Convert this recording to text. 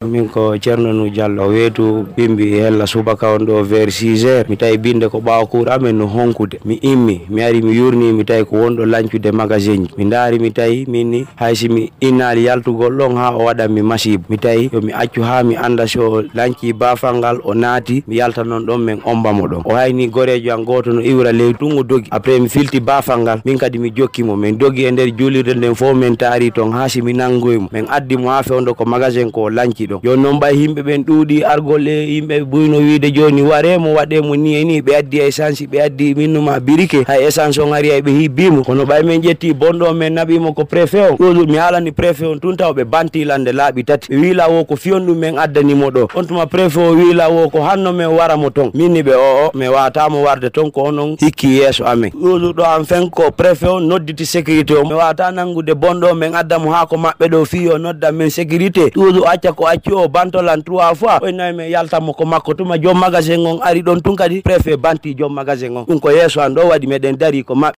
min ko Ceerno Nu Diallo weetu bimbi hella subaka on ɗo vers 6h mi tawi binde ko ɓaawa cour amen no honkude mi immi mi ari mi yurni mi tawi ko wonɗo lancude magasin ji mi ndaari mi tawi minni haysi mi innali yaltugol ɗon ha o waɗanmi masibo mi tawi yomi accu ha mi anda so lanci bafal ngal o naati mi yalta non ɗon min ombamo ɗon o hayni gorejo an goto no iwra leydi tun o dogi après mi filti bafal ngal min kadi mi jokkimo min dogi e nder julirde nden fof min taari ton ha si mi nangoymo min addi mo ha fewdo ko magasin ko lanci ɗon joni noon ɓay yimɓe ɓen ɗuuɗi argol e yimɓe buyno wiide joni waremo waɗemo ni e ni ɓe addi essence ɓe addi minnuma birike hay essence on ari ɓe hibbimo kono ɓay min ƴetti bonɗo men naɓimo ko préfet on ɗo mi haalani préfet on tun taw ɓe bantilande laaɓi tati ɓe wi lawo ko fiyon ɗum min addanimo ɗo on tuma préfet o wi lawo ko hanno min waramo ton minni ɓe o mi watamo warde ton ko onon hikki yeeso amen ɗo an fen ko préfet on nodditi sécurité o mi wata nangude bonɗo min addamo ha ko maɓɓe ɗo fi o nodda min sécurité ɗuɗo acca ko acci o bantolan 3 fois o nayi min yaltamo ko makko tuma joom magasin on ari ɗon tun kadi préfet banti joom magasin on ɗum ko yeeso an ɗo waɗi meɗen dari ko maɓɓe